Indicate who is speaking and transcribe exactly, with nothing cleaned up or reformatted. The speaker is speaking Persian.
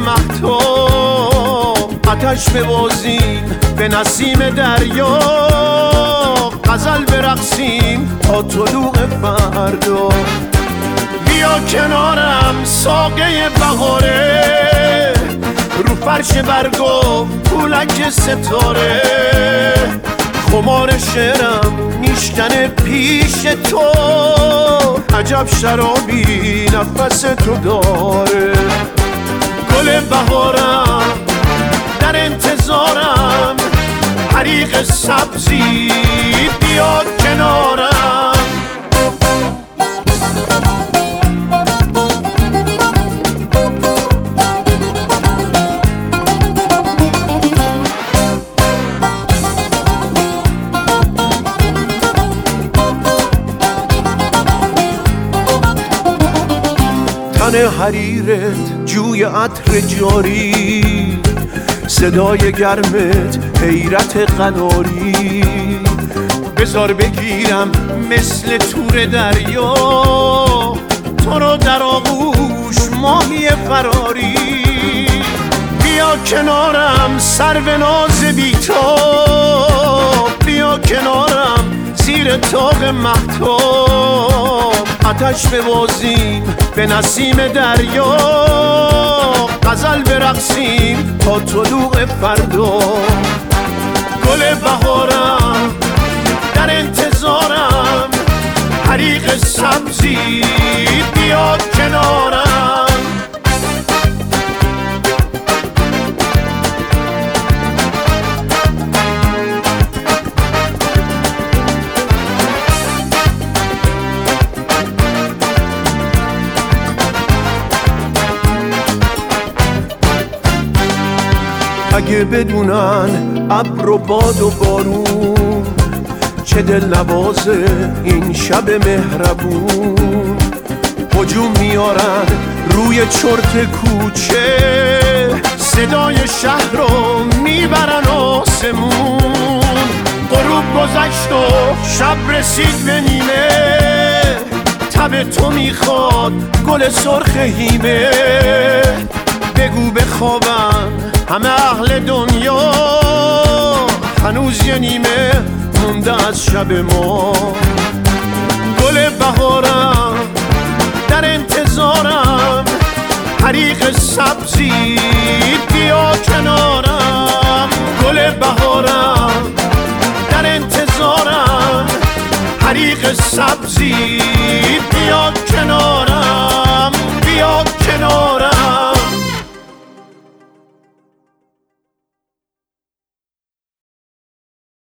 Speaker 1: مهتاب، آتش ببازیم به نسیم دریا، غزل برقصیم تا طلوع فردا. بیا کنارم ساقه بهاره، رو فرش برگو پولک ستاره، خمار شعرم میشکنه پیش تو، عجب شرابی نفس تو داره. گل بهارم در انتظارم، حریق سبزی بیا کنارم. تن حریرت جوی عطر جاری، صدای گرمت حیرت قناری، بذار بگیرم مثل تور دریا، تو رو در آغوش ماهی فراری. بیا کنارم سرو ناز بی‌تاب، بیا کنارم زیر طاق مهتاب، آتش ببازیم به نسیم دریا، غزل برقصیم تا طلوع فردا. گل بهارم در انتظارم، حریق سبزی بیا کنارم. اگه بدونن ابر و باد و بارون، چه دل نوازه این شب مهربون. هجوم میارن روی چرت کوچه، صدای شهر رو میبرن آسمون. غروب گذشت و شب رسید به نیمه، تب تو میخواد گل سرخ هیمه. بگو بخوابن همه اهل دنیا، هنوز یه نیمه مونده از شب ما. گل بهارم در انتظارم، حریق سبزی بیا کنارم. گل بهارم در انتظارم، حریق سبزی